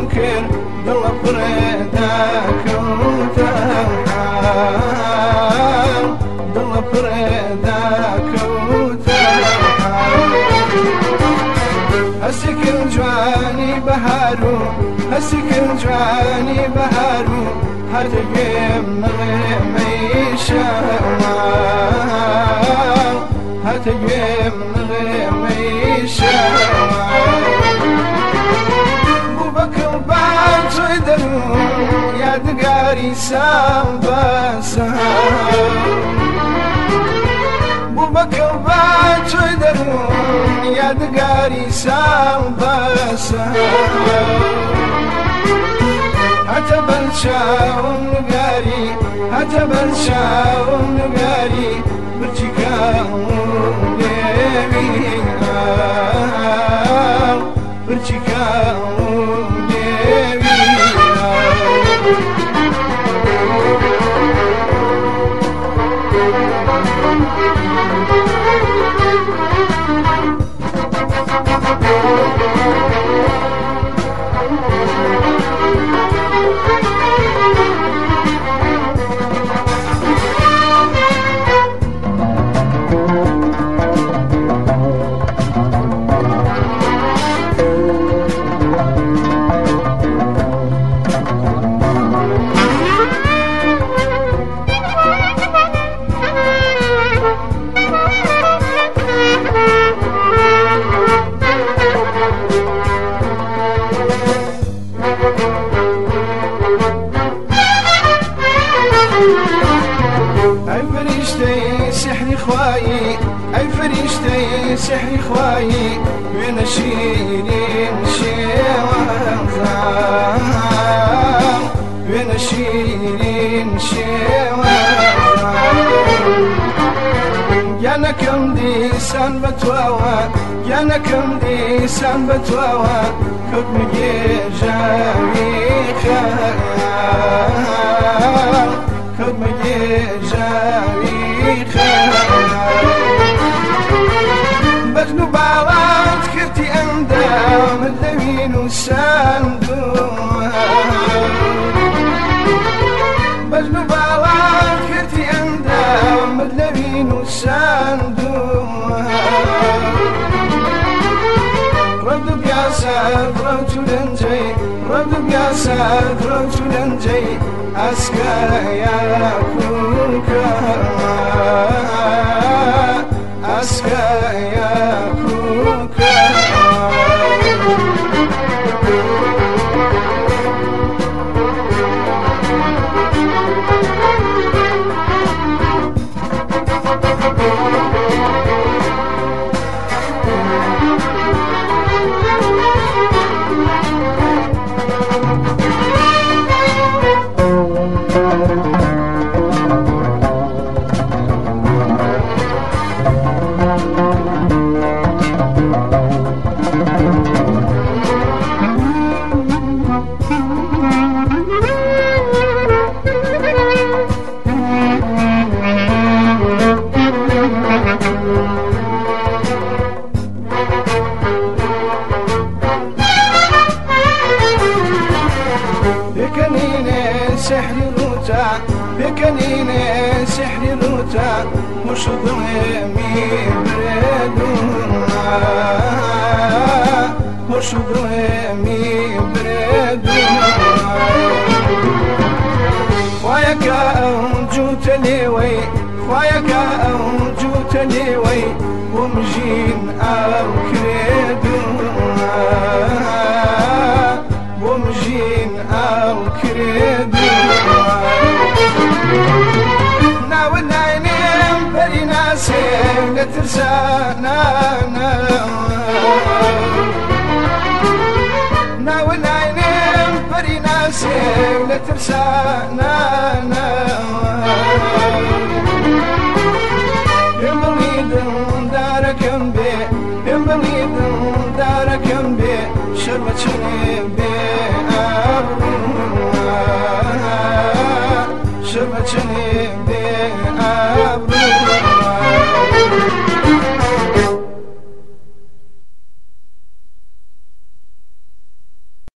کرد دڵ پڕێداکەوتە دڵ پڕێداکەوتە هەستی کرد جوانی بەهار و هەستی کرد جوانی بەهار و هەردە گوێم نەغێمەی شەوا هەردە گوێم نەغێمەی شەوا بوو بە کڵبان تۆی دەروون یادگاری سام بەسەر بوو بە کڵبان تۆی دەروون یادگاری سام بەسەر هەتە بەرچاوم نگاری هەتە بەرچاوم نگاری برچیکەم لێوی برچیکەم لێوی سحری خوایی ای فرشته سحری خوایی وێنە شیرین شێوەزان وێنە شیرین شێوەزان گیانەکەم دیسان بەتواوە گیانەکەم دیسان بەتواوە کەوتمە گێژاوی خەیال کەوتمە گێژاوی بەجن و باڵات کردی ئەندامت لەوین و ساندووە بەجن و باڵات کردی ئەندامت لەوین و ساندووە ڕەود و بیاسات ڕەوت و لەنجەی ڕەود و بیاسات ڕەوت و لەنجەی ئەسکەیە کوکە ئەسکەیە کوکە بكنيني سحري روتا مش ضيمي بردونا مش ضيمي بردونا خوايك أوجوت ليوي خوايك أوجوت ليوي ومجين أو كريدونا ومجين أو كريدونا ناولناينين بري ناسين لترسانا ناولناينين بري ناسين لترسانا